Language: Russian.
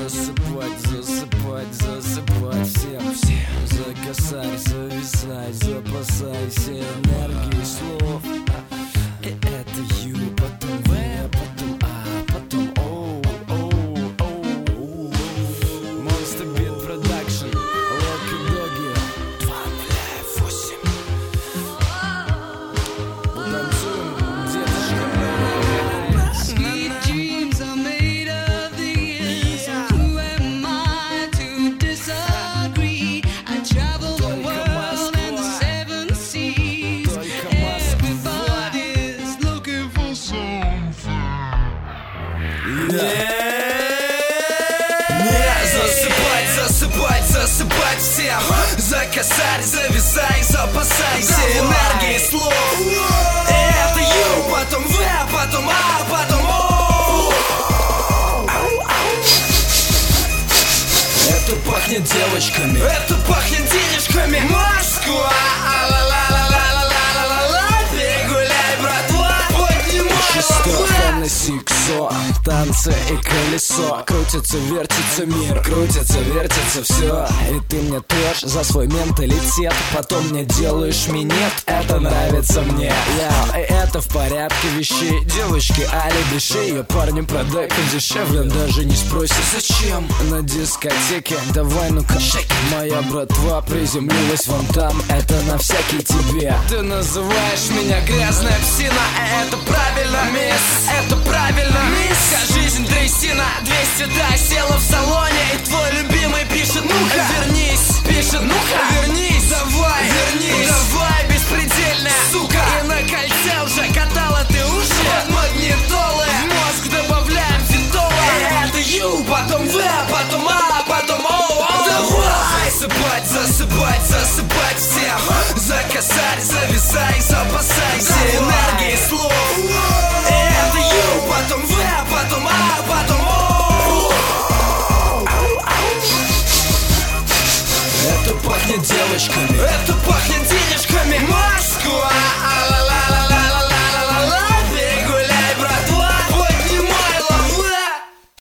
засыпать, засыпать, засыпать всем. За косарь зависай, запасайся энергией слов. И это ю, потом в, потом а, потом оу, оу, оу. Monster Beat Production, Loki Doggy 208. Потанцуем, деточка. Засыпать, засыпать, засыпать всем. За косарь зависай, запасайся энергией слов. Это ю, потом в, потом а, потом о. Это пахнет девочками, это пахнет денежками. Москва, ла-ла-ла-ла-ла-ла-ла-ла. Перегуляй, братва, поднимай Фонный сиксо, танцы и колесо. Крутится, вертится мир, крутится, вертится все. И ты мне трешь за свой менталитет, потом мне делаешь минет. Это нравится мне, и это в порядке вещей. Девочки, алиби шею, парню продай подешевле. Даже не спроси, зачем на дискотеке. Давай, ну-ка, моя братва приземлилась вон там. Это на всякий тебе. Ты называешь меня грязная псина, это правильно, мисс, это правильно, мисс. Вся жизнь трясина, 200, да, села в салоне. И твой любимый пишет, ну-ка, вернись, пишет, ну-ка, вернись, давай, вернись, давай, беспредельная, сука. И на кольце уже катала ты уши под магнитолы. В мозг добавляем фитолы. Это ю, потом в, потом а, потом о. Давай засыпать, засыпать, засыпать всем. За косарь зависай, запасайся энергией слов.